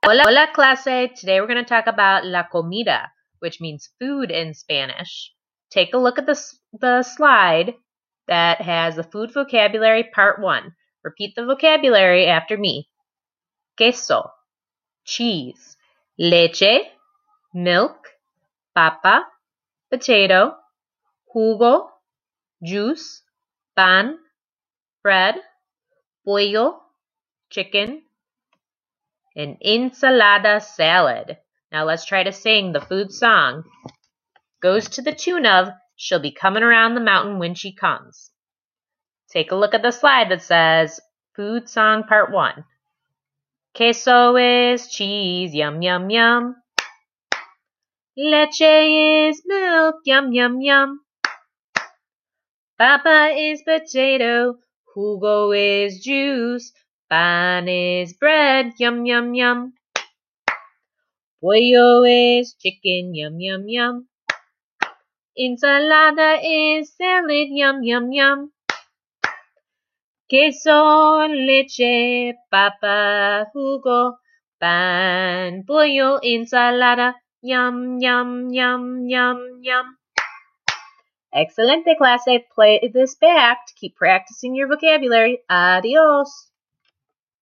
Hola clase, today we're going to talk about la comida, which means food in Spanish. Take a look at the slide that has the food vocabulary part 1. Repeat the vocabulary after me. Queso, cheese. Leche, milk. Papa, potato. Jugo, juice. Pan, bread. Pollo, chicken. An ensalada salad. Now let's try to sing the food song. Goes to the tune of, she'll be coming around the mountain when she comes. Take a look at the slide that says, food song part 1. Queso is cheese, yum, yum, yum. Leche is milk, yum, yum, yum. Papa is potato, jugo is juice. Pan is bread, yum, yum, yum. Pollo is chicken, yum, yum, yum. Ensalada is salad, yum, yum, yum. Queso, leche, papa, jugo, pan, pollo, ensalada, yum, yum, yum, yum, yum. Excelente, clase. Play this back to keep practicing your vocabulary. Adios.